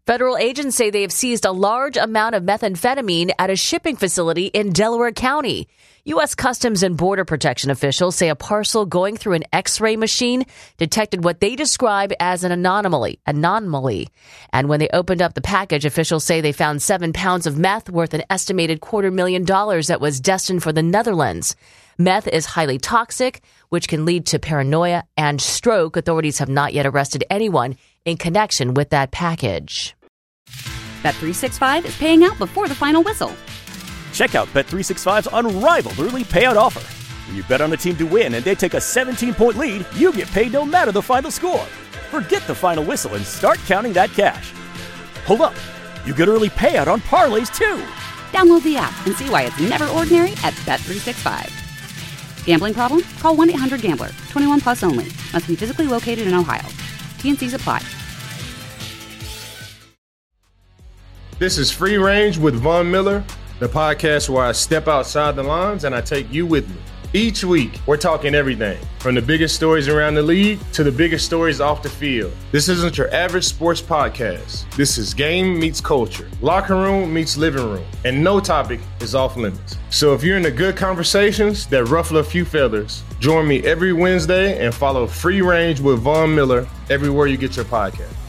Federal agents say they have seized a large amount of methamphetamine at a shipping facility in Delaware County. U.S. Customs and Border Protection officials say a parcel going through an X-ray machine detected what they describe as an anomaly. And when they opened up the package, officials say they found 7 pounds of meth worth an estimated $250,000 that was destined for the Netherlands. Meth is highly toxic, which can lead to paranoia and stroke. Authorities have not yet arrested anyone in connection with that package. Bet365 is paying out before the final whistle. Check out Bet365's unrivaled early payout offer. When you bet on a team to win and they take a 17-point lead, you get paid no matter the final score. Forget the final whistle and start counting that cash. Hold up. You get early payout on parlays, too. Download the app and see why it's never ordinary at Bet365. Gambling problem? Call 1-800-GAMBLER. 21 plus only. Must be physically located in Ohio. T&Cs apply. This is Free Range with Von Miller, the podcast where I step outside the lines and I take you with me. Each week, we're talking everything from the biggest stories around the league to the biggest stories off the field. This isn't your average sports podcast. This is game meets culture, locker room meets living room, and no topic is off limits. So if you're into good conversations that ruffle a few feathers, join me every Wednesday and follow Free Range with Von Miller everywhere you get your podcast.